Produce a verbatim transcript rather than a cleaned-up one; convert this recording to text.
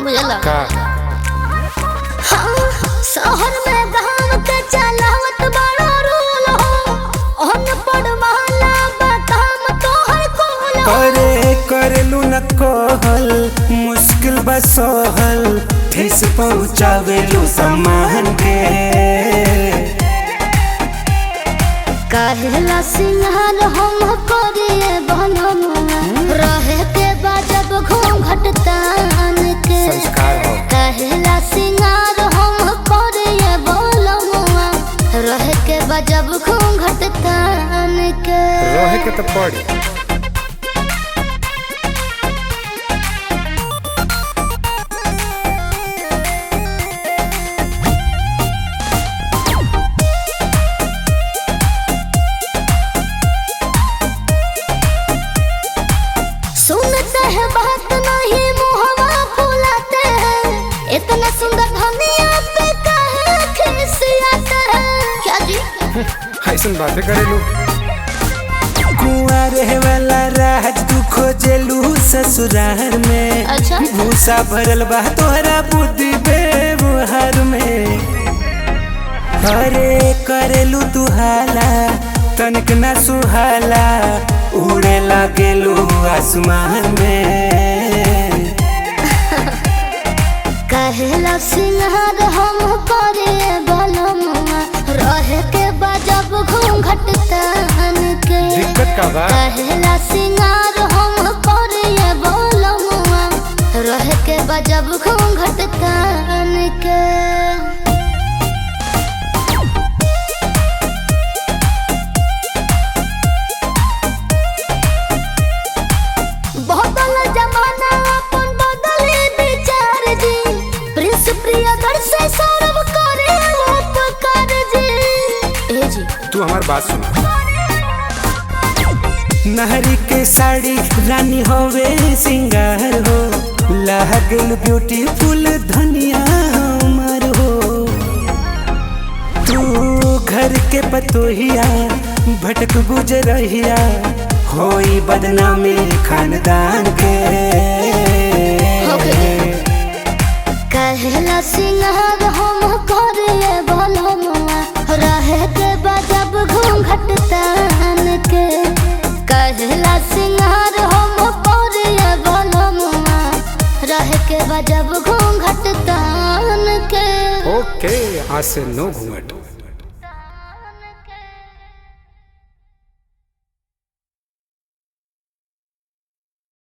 बुझला का हाँ, शहर में गांव के चलावत बड़ा रूल हो ओन पड़ महला बताम तोहर कोल हो। अरे करलू न कहल मुश्किल बसोहल ठेस पहुँचावेलू सम्मान के कहला सिंहार हम करिए बनमुआ रहे के बाजब घूंघट तान के संस्कार हो। कहला सिंहार हम करिए बनमुआ रहे के बाजब घूंघट तान के रहे के तो पड़ी। सुनते हैं बात नहीं मुहवा फुलाते हैं इतना सुंदर धनिया पे काहे खिसियाते हैं क्या जी ऐसन बातें करेलू कुआं रहे वाला राज तू खोजेलू ससुराल में। अच्छा। भूसा भरल बा तोहरा बुद्धि व्यवहार में। अरे करेलू तू हाला तनिक न सुहाला उड़े लागेलू आसमान में। कहला सिंहार हम करे बलमुआ रहे के बजब घूंघट तान के दिक्कत का बा? कहला सिंहार हम करे बलमुआ रहे के बजब घूंघट तान के बदल जमाना अपन बदले विचार जी प्रिंस प्रियदर से सौरभ करे उपकार जी ए जी तू हमार बात सुन। नहरी के साड़ी रानी होवे सिंगार हो लागल ब्यूटीफुल धनिया हमार हो। तू घर के पतोहिया भटक गुजरहिया होई बदनामी खानदान के। कहला सिंहार हम करे बलमुआ रहे के बजब घूंघट तान के कहला सिंहार हम करे बलमुआ रहे के बजब घूंघट तान के ओके आज से नो घूंघट।